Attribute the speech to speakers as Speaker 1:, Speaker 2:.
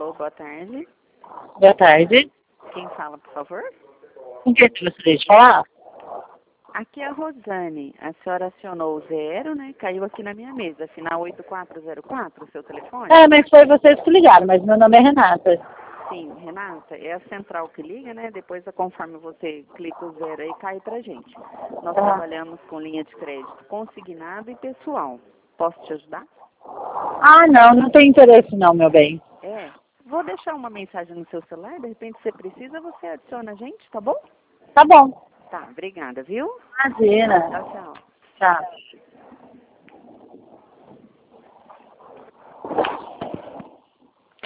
Speaker 1: Alô, boa tarde.
Speaker 2: Boa tarde.
Speaker 1: Quem fala, por favor?
Speaker 2: Com que você gostaria de falar?
Speaker 1: Aqui é a Rosane. A senhora acionou o 0, né? Caiu aqui na minha mesa. Final 8404, o seu telefone?
Speaker 2: Mas foi vocês que ligaram, mas meu nome é Renata.
Speaker 1: Sim, Renata. É a central que liga, né? Depois, conforme você clica o 0 aí, cai pra gente. Nós trabalhamos com linha de crédito consignado e pessoal. Posso te ajudar?
Speaker 2: Não tem interesse não, meu bem.
Speaker 1: Vou deixar uma mensagem no seu celular. De repente, se você precisa, você adiciona a gente, tá bom?
Speaker 2: Tá bom.
Speaker 1: Tá, obrigada, viu?
Speaker 2: Imagina.
Speaker 1: Tchau, tchau.
Speaker 2: Tchau.